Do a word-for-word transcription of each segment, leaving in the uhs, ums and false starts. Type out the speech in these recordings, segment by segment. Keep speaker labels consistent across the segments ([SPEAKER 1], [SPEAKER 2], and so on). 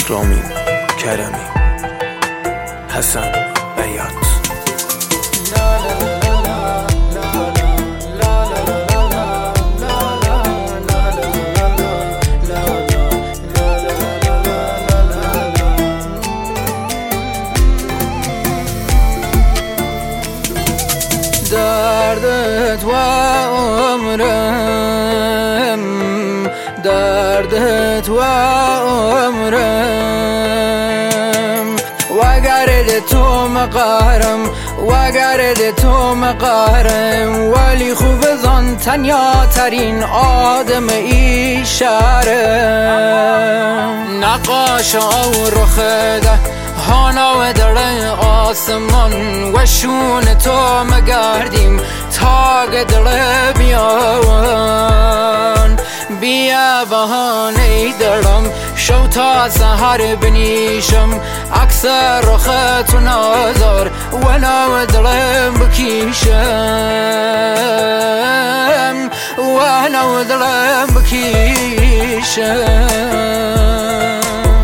[SPEAKER 1] رامین کرمی، حسن بیات.
[SPEAKER 2] دردت و عمرم، دردت و عمرم، وگرد تو مقهرم، وگرد تو مقهرم، ولی خوب زن تنیا ترین آدم ای شهرم. نقاش او رخده هانا و در آسمان و شون تو مگردیم تاگ دل بیان. بیا بهانه دلم شو تا سحر بنیشم، عکس رخت و نازار و نو دلم بکیشم، و نو دلم بکیشم.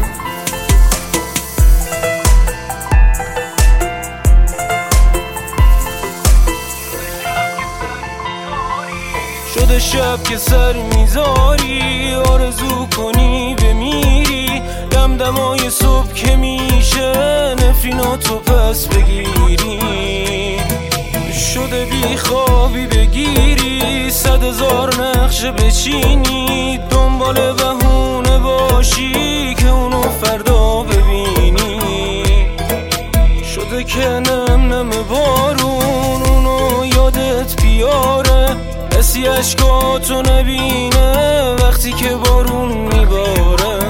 [SPEAKER 3] شده شب که سر میذاری، آرزو کنی بمیری، دمدمای صبح که میشه نفریناتو پس بگیری. شده بی خوابی بگیری، صد هزار نقشه بچینی، دنبال بهونه باشی که اونو فردا ببینی. شده که نم نم بارون اونو یادت بیاره، کسی عشقاتو نبینه وقتی که بارون میباره.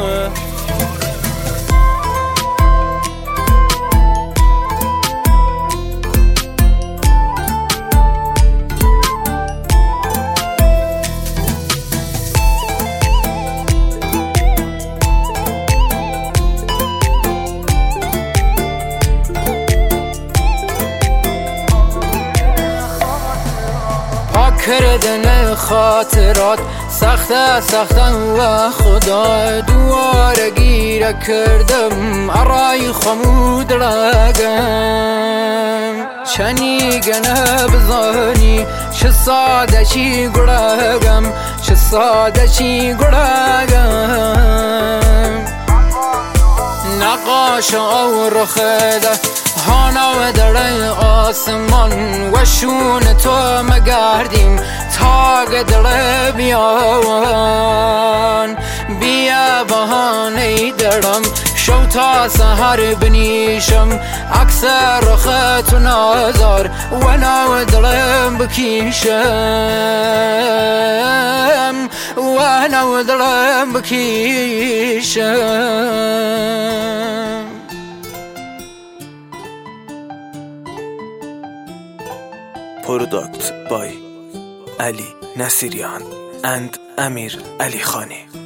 [SPEAKER 2] کردن خاطرات سخته سخته و خدا دواره گیره کردم ارای خمود رگم. چنی گنه بزانی چه ساده چی گرگم، چه ساده چی گرگم. نقاش او رخده هانا و در آسمان و شون تو مگردیم تاگ دل بیان. بیا بهانه دلم شو تا سحر بنیشم، عکس رخت و نازار و نو دلم بکیشم، و نو دلم بکیشم.
[SPEAKER 1] Product by Ali Nasirian and Amir Ali Khani.